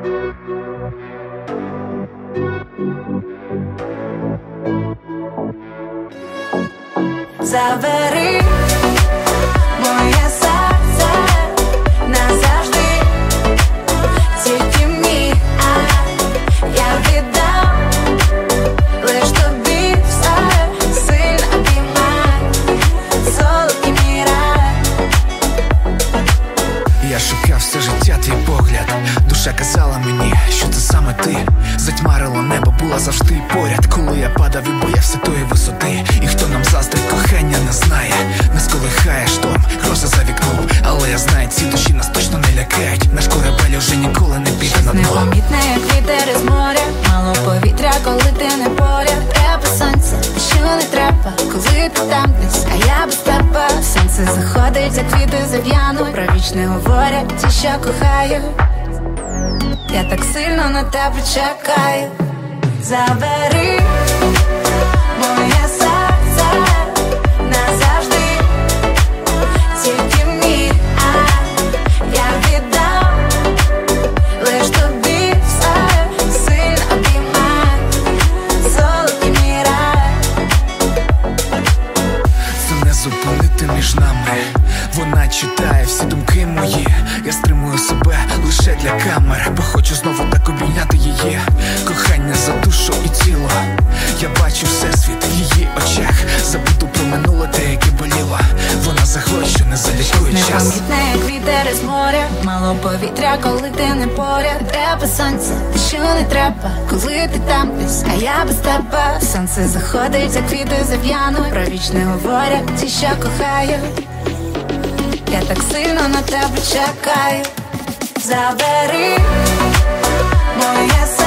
Забери моє серце назавжди, тільки мій, я віддам лиш тобі все, сильно обіймай, солодкий мій рай. Я шукав все життя твій погляд, душа казала мені, що це саме ти. Затьмарило небо, була завжди поряд, коли я падав і боявся тої висоти. І хто нам заздрить, кохання не знає, нас колихає шторм, грози за вікном. Але я знаю, ці душі нас точно не лякають, наш корабель уже ніколи не піде на дно. Непомітне, як вітер із моря, мало повітря, коли ти не поряд. Треба сонце, що не треба, коли ти там десь, а я без тебе. Сонце заходить, як квіти зав'януть, про вічне говорять ті, що кохають. Я так сильно на тебе чекаю. Забери моє серце назавжди, тільки мій, я віддам лиш тобі все, сильно обіймай, солодкий мій рай. Це не зупинити між нами, вона читає всі думки мої. Я стримую себе лише для камер, бо хочу знову так обійняти її. Кохання за душу і тіло, я бачу всесвіт в її очах. Забуду про минуле те, яке боліло. Вона заходить, що не залікує час. Непомітне, як вітер із моря, мало повітря, коли ти не поряд. Треба сонце, що не треба, коли ти там десь, а я без тебе. Сонце заходить, як квіти зав'януть, про вічне говорять ті, що кохають. Я так сильно на тебе чекаю. Забери моє серце